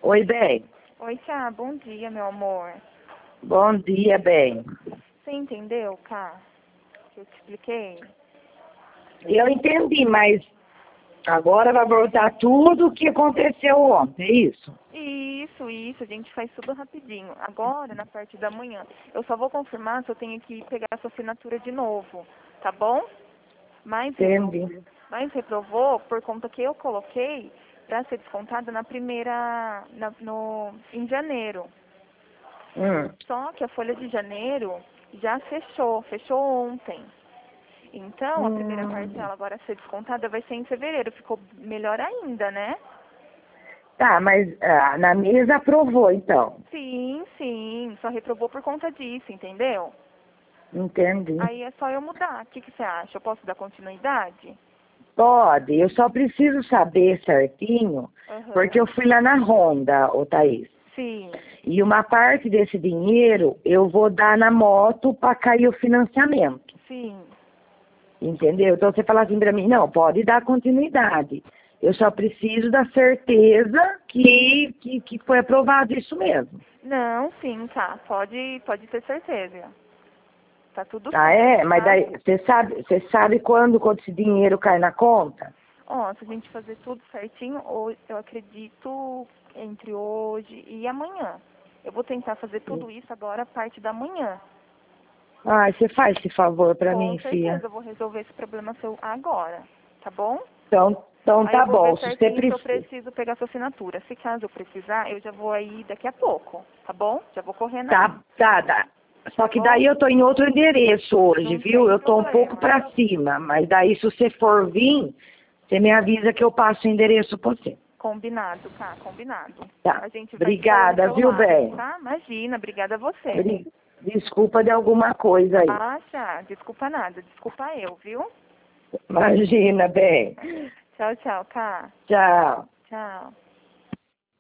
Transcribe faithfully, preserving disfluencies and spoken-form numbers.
Oi, bem. Oi, Cá, bom dia, meu amor. Bom dia, bem. Você entendeu, Cá? Que eu te expliquei? Eu entendi, mas agora vai voltar tudo o que aconteceu ontem, é isso? Isso, isso, a gente faz tudo rapidinho. Agora, na parte da manhã, eu só vou confirmar se eu tenho que pegar a sua assinatura de novo, tá bom? Mas reprovou, Entendi. mas reprovou por conta que eu coloquei para ser descontada na primeira, na, no, em janeiro. Hum. Só que a folha de janeiro já fechou, fechou ontem. Então, a primeira Hum. parcela agora a ser descontada vai ser em fevereiro. Ficou melhor ainda, né? Tá, mas ah, na mesa aprovou, então. Sim, sim. Só reprovou por conta disso, entendeu? Entendi. Aí é só eu mudar. O que, que você acha? Eu posso dar continuidade? Pode, eu só preciso saber certinho, porque Aham. eu fui lá na Honda, ô Thaís. Sim. E uma parte desse dinheiro eu vou dar na moto para cair o financiamento. Sim. Entendeu? Então você fala assim para mim, não, pode dar continuidade. Eu só preciso da certeza que, que, que foi aprovado isso mesmo. Não, sim, tá. Pode, pode ter certeza. Tá tudo Ah, é? certo, Mas tá? daí, você sabe, você sabe quando, quando esse dinheiro cai na conta? Ó, se a gente fazer tudo certinho, hoje, eu acredito entre hoje e amanhã. Eu vou tentar fazer tudo isso agora, a parte da manhã. Ah, você faz esse favor para Com mim, filha. certeza, eu vou resolver esse problema seu agora, tá bom? Então, então Aí eu tá vou ver bom. Se você certinho se eu precisa. preciso pegar sua assinatura. Se caso eu precisar, eu já vou aí daqui a pouco, tá bom? Já vou correndo aí, Tá, tá, tá. Só tá que bom? daí eu tô em outro endereço hoje, Não viu? tem Eu tô um pouco problema. para cima, mas daí se você for vir, você me avisa que eu passo o endereço pra você. Combinado, tá? Combinado. Tá. A gente vai se falando Obrigada, pelo viu, WhatsApp, bem? tá? Imagina, obrigada a você. Bri- Desculpa de alguma coisa aí. Acha? Desculpa nada, desculpa eu, viu? Imagina, bem. Tchau, tchau, Cá. Tchau. Tchau.